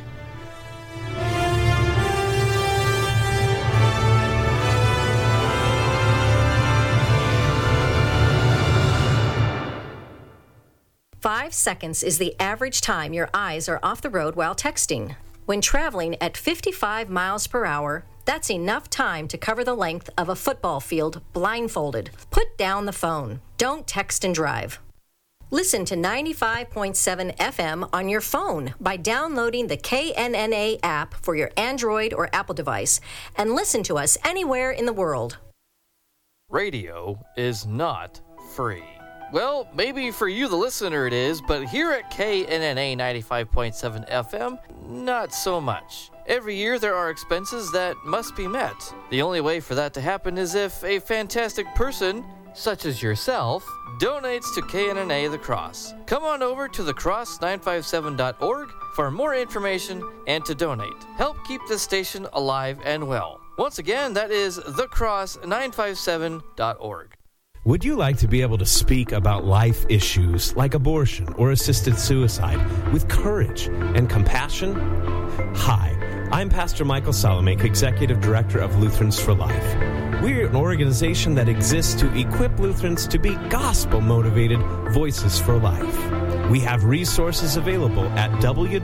F: Five seconds is the average time your eyes are off the road while texting. When traveling at 55 miles per hour, that's enough time to cover the length of a football field blindfolded. Put down the phone. Don't text and drive. Listen to 95.7 FM on your phone by downloading the KNNA app for your Android or Apple device and listen to us anywhere in the world.
O: Radio is not free. Well, maybe for you, the listener, it is, but here at KNNA 95.7 FM, not so much. Every year there are expenses that must be met. The only way for that to happen is if a fantastic person, such as yourself, donates to KNNA The Cross. Come on over to thecross957.org for more information and to donate. Help keep this station alive and well. Once again, that is thecross957.org.
B: Would you like to be able to speak about life issues like abortion or assisted suicide with courage and compassion? Hi, I'm Pastor Michael Salamek, Executive Director of Lutherans for Life. We're an organization that exists to equip Lutherans to be gospel-motivated voices for life. We have resources available at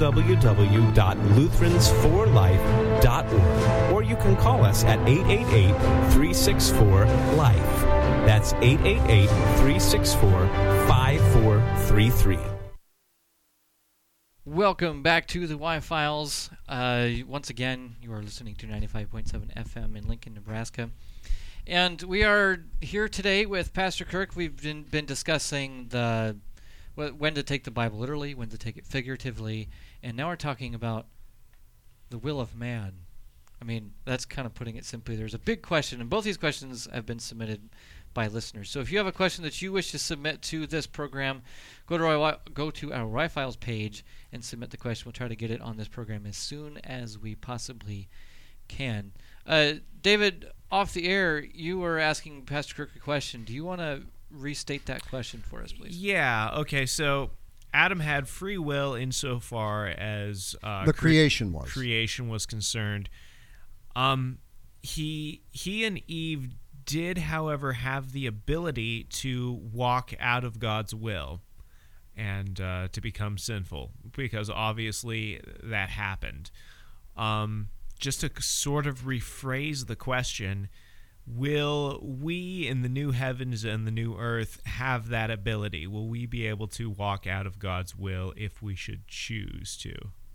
B: www.lutheransforlife.org, or you can call us at 888-364-LIFE. That's 888-364-5433.
I: Welcome back to the Y-Files. Once again, you are listening to 95.7 FM in Lincoln, Nebraska. And we are here today with Pastor Kirk. We've been discussing when to take the Bible literally, when to take it figuratively, and now we're talking about the will of man. I mean, that's kind of putting it simply. There's a big question, and both these questions have been submitted by listeners. So if you have a question that you wish to submit to this program, go to our Y-Files page and submit the question. We'll try to get it on this program as soon as we possibly can. David, off the air, you were asking Pastor Kirk a question. Do you want to restate that question for us, please?
J: Yeah, okay, so Adam had free will insofar as
E: the creation was
J: concerned. He and Eve did, however, have the ability to walk out of God's will and to become sinful, because obviously that happened. Just to sort of rephrase the question, will we in the new heavens and the new earth have that ability? Will we be able to walk out of God's will if we should choose to?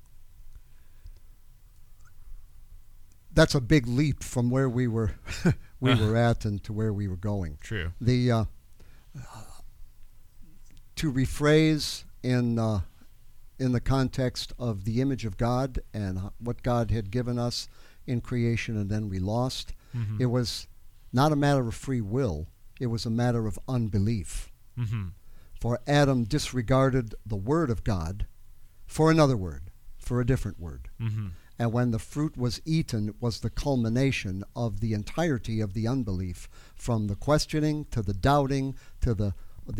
E: That's a big leap from where we were at and to where we were going.
J: True.
E: To rephrase in the context of the image of God and what God had given us in creation and then we lost, it was not a matter of free will, it was a matter of unbelief. For Adam disregarded the word of God for another word, for a different word. And when the fruit was eaten, it was the culmination of the entirety of the unbelief, from the questioning to the doubting to the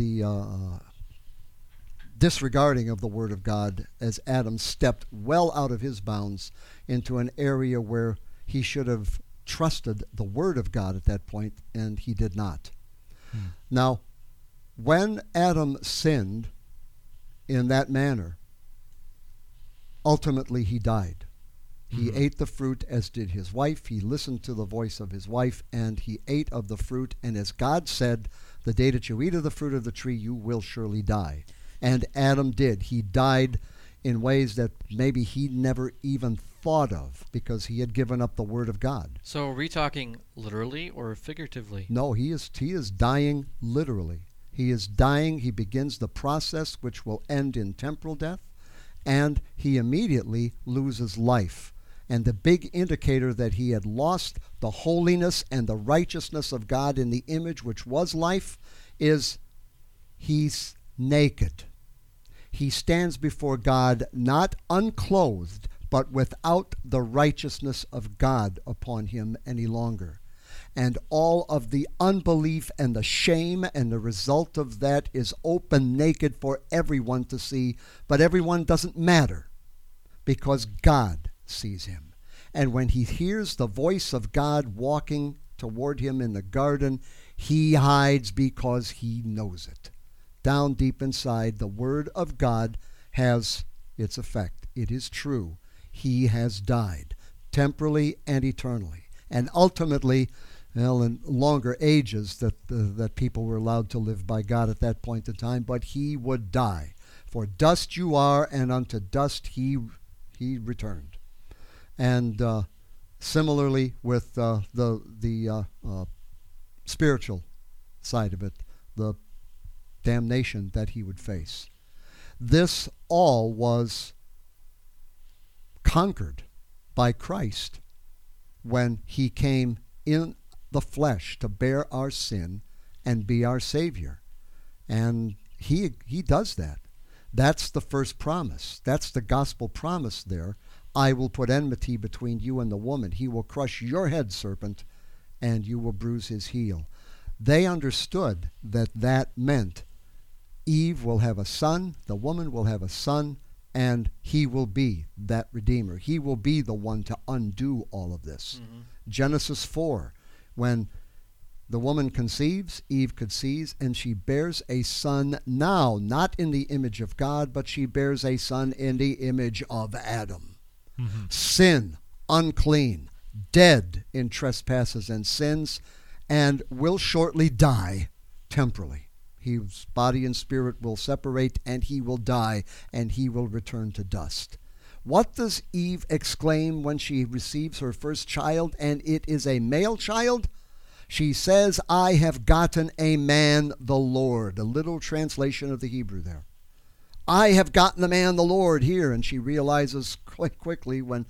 E: disregarding of the word of God, as Adam stepped well out of his bounds into an area where he should have trusted the word of God at that point, and he did not. Now, when Adam sinned in that manner, ultimately he died. He ate the fruit, as did his wife. He listened to the voice of his wife, and he ate of the fruit. And as God said, the day that you eat of the fruit of the tree, you will surely die. And Adam did. He died in ways that maybe he never even thought of, because he had given up the word of God.
I: So are we talking literally or figuratively?
E: No, he is dying literally. He is dying. He begins the process which will end in temporal death, and he immediately loses life. And the big indicator that he had lost the holiness and the righteousness of God in the image which was life is he's naked. He stands before God not unclothed, but without the righteousness of God upon him any longer. And all of the unbelief and the shame and the result of that is open naked for everyone to see, but everyone doesn't matter, because God sees him. And when he hears the voice of God walking toward him in the garden, he hides because he knows it. Down deep inside, the word of God has its effect. It is true. he has died, temporally and eternally. And ultimately, well, in longer ages that people were allowed to live by God at that point in time, but he would die. For dust you are, and unto dust he returned. And similarly with the spiritual side of it, the damnation that he would face. This all was conquered by Christ when he came in the flesh to bear our sin and be our Savior. And he does that. That's the first promise. That's the gospel promise there. I will put enmity between you and the woman. He will crush your head, serpent, and you will bruise his heel. They understood that meant Eve will have a son, the woman will have a son, and he will be that Redeemer. He will be the one to undo all of this. Mm-hmm. Genesis 4, when the woman conceives, Eve conceives, and she bears a son now, not in the image of God, but she bears a son in the image of Adam. Mm-hmm. Sin, unclean, dead in trespasses and sins, and will shortly die temporally. His body and spirit will separate, and he will die, and he will return to dust. What does Eve exclaim when she receives her first child, and it is a male child? She says, I have gotten a man, the Lord. A literal translation of the Hebrew there. I have gotten a man, the Lord, here. And she realizes quite quickly when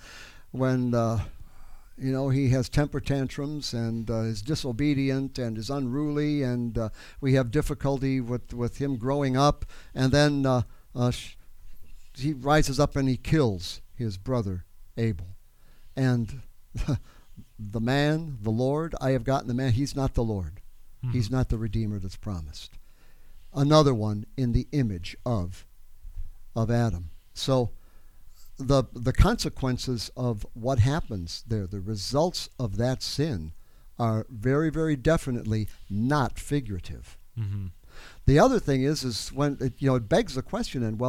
E: he has temper tantrums and is disobedient and is unruly, and we have difficulty with him growing up. And then he rises up and he kills his brother Abel. And the man, the Lord, I have gotten the man, he's not the Lord. Mm-hmm. He's not the Redeemer that's promised. Another one in the image of Adam. So the consequences of what happens there, the results of that sin, are very, very definitely not figurative. Mm-hmm. The other thing is when it begs the question, and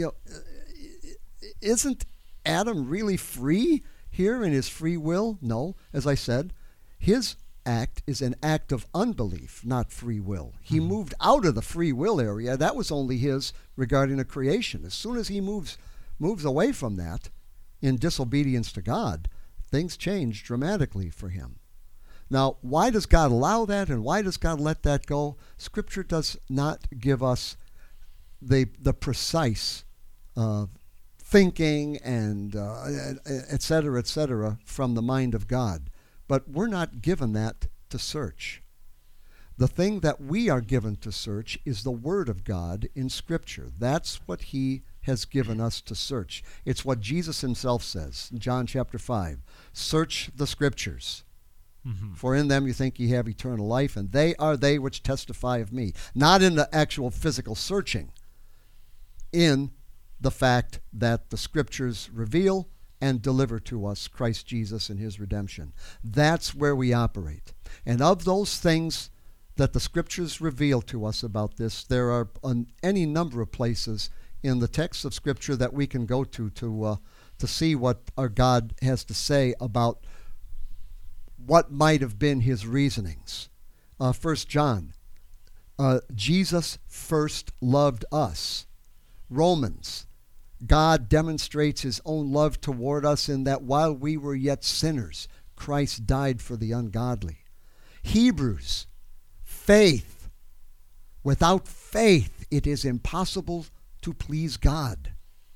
E: isn't Adam really free here in his free will? No, as I said, his act is an act of unbelief, not free will. He mm-hmm. moved out of the free will area. That was only his regarding the creation. As soon as he moves away from that in disobedience to God, things change dramatically for him. Now, why does God allow that, and why does God let that go? Scripture does not give us the precise thinking and et cetera, from the mind of God. But we're not given that to search. The thing that we are given to search is the Word of God in Scripture. That's what he has given us to search. It's what Jesus himself says in John chapter 5. Search the Scriptures, mm-hmm. for in them you think ye have eternal life, and they are they which testify of me. Not in the actual physical searching, in the fact that the Scriptures reveal and deliver to us Christ Jesus and his redemption. That's where we operate. And of those things that the Scriptures reveal to us about this, there are any number of places in the text of Scripture that we can go to see what our God has to say about what might have been his reasonings. 1 John, Jesus first loved us. Romans, God demonstrates his own love toward us in that while we were yet sinners, Christ died for the ungodly. Hebrews, faith. Without faith, it is impossible to please God.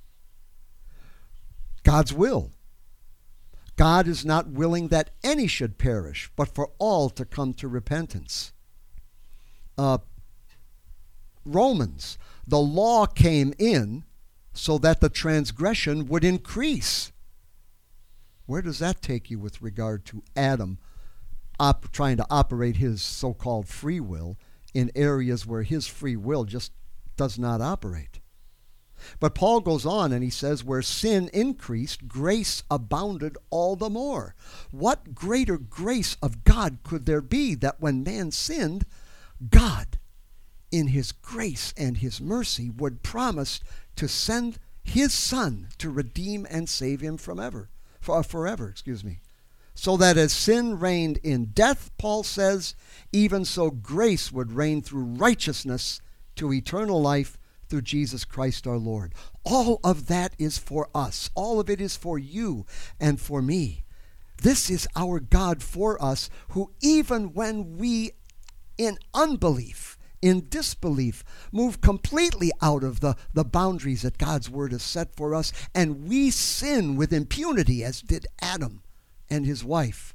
E: God's will. God is not willing that any should perish, but for all to come to repentance. Romans, the law came in so that the transgression would increase. Where does that take you with regard to Adam trying to operate his so-called free will in areas where his free will just does not operate? But Paul goes on and he says, where sin increased, grace abounded all the more. What greater grace of God could there be that when man sinned, God, in his grace and his mercy, would promise to send his Son to redeem and save him forever. So that as sin reigned in death, Paul says, even so grace would reign through righteousness to eternal life through Jesus Christ our Lord. All of that is for us. All of it is for you and for me. This is our God for us, who even when we, in unbelief, in disbelief, move completely out of the boundaries that God's Word has set for us, and we sin with impunity, as did Adam and his wife,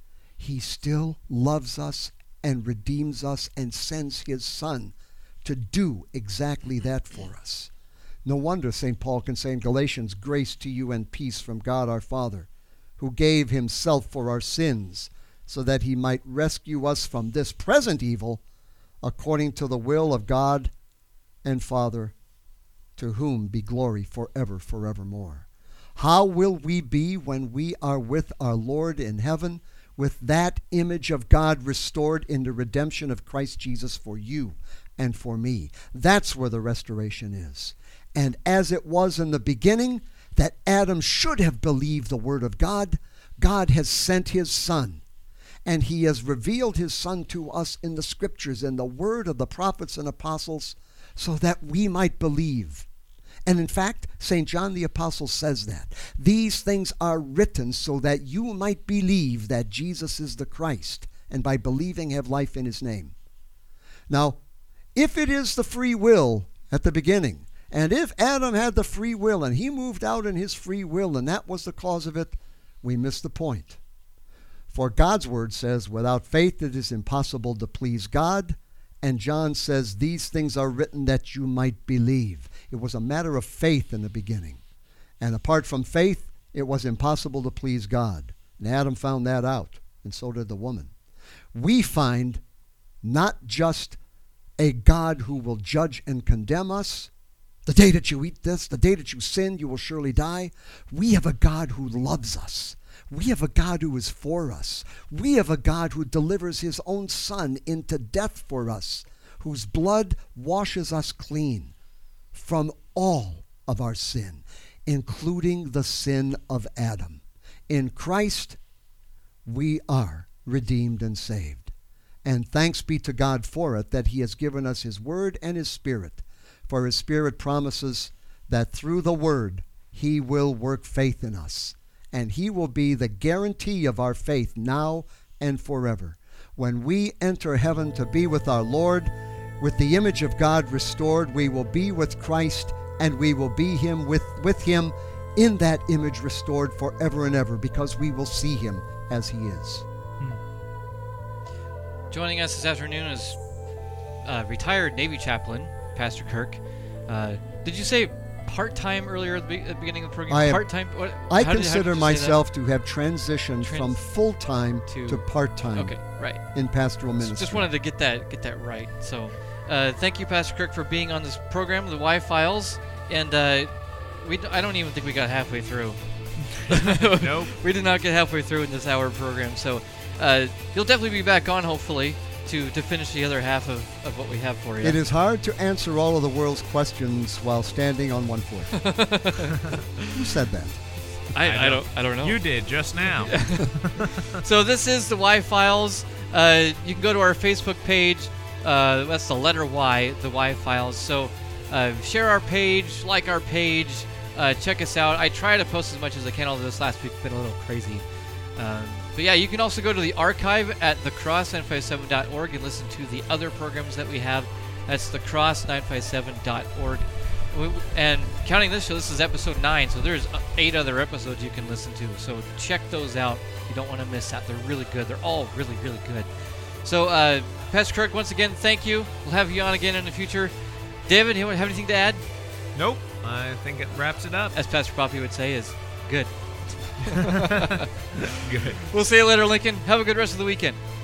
E: he still loves us and redeems us and sends his Son to do exactly that for us. No wonder St. Paul can say in Galatians, grace to you and peace from God our Father, who gave himself for our sins, so that he might rescue us from this present evil, according to the will of God and Father, to whom be glory forever, forevermore. How will we be when we are with our Lord in heaven, with that image of God restored in the redemption of Christ Jesus for you and for me? That's where the restoration is. And as it was in the beginning, that Adam should have believed the word of God, God has sent his Son. And he has revealed his Son to us in the Scriptures, in the word of the prophets and apostles, so that we might believe. And in fact, St. John the Apostle says that. These things are written so that you might believe that Jesus is the Christ, and by believing have life in his name. Now, if it is the free will at the beginning, and if Adam had the free will and he moved out in his free will and that was the cause of it, we miss the point. For God's word says, without faith it is impossible to please God. And John says, these things are written that you might believe. It was a matter of faith in the beginning. And apart from faith, it was impossible to please God. And Adam found that out, and so did the woman. We find not just a God who will judge and condemn us. The day that you eat this, the day that you sin, you will surely die. We have a God who loves us. We have a God who is for us. We have a God who delivers his own Son into death for us, whose blood washes us clean from all of our sin, including the sin of Adam. In Christ, we are redeemed and saved. And thanks be to God for it, that he has given us his word and his Spirit. For his Spirit promises that through the word, he will work faith in us. And he will be the guarantee of our faith now and forever. When we enter heaven to be with our Lord, with the image of God restored, we will be with Christ, and we will be with him in that image restored forever and ever, because we will see him as he is.
I: Joining us this afternoon is retired Navy chaplain, Pastor Kirk. Did you say part-time earlier at the beginning of the program? Part-time?
E: I consider myself to have transitioned from full-time to part-time.
I: Okay, right.
E: In pastoral ministry.
I: Just wanted to get that right. So, thank you, Pastor Kirk, for being on this program, the Y-Files, and I don't even think we got halfway through.
J: Nope.
I: We did not get halfway through in this hour program. So, you'll definitely be back on, hopefully, to finish the other half of what we have for you.
E: It is hard to answer all of the world's questions while standing on one foot. Who said that?
I: I don't know.
J: You did just now.
I: So this is the Y-Files. You can go to our Facebook page. That's the letter Y, the Y-Files. So share our page, like our page, check us out. I try to post as much as I can, although this last week's been a little crazy. But yeah, you can also go to the archive at thecross957.org and listen to the other programs that we have. That's thecross957.org. And counting this show, this is episode 9, so there's 8 other episodes you can listen to. So check those out. You don't want to miss that. They're really good. They're all really, really good. So, Pastor Kirk, once again, thank you. We'll have you on again in the future. David, you have anything to add?
J: Nope. I think it wraps it up.
I: As Pastor Poppy would say, is good.
J: Good.
I: We'll see you later, Lincoln. Have a good rest of the weekend.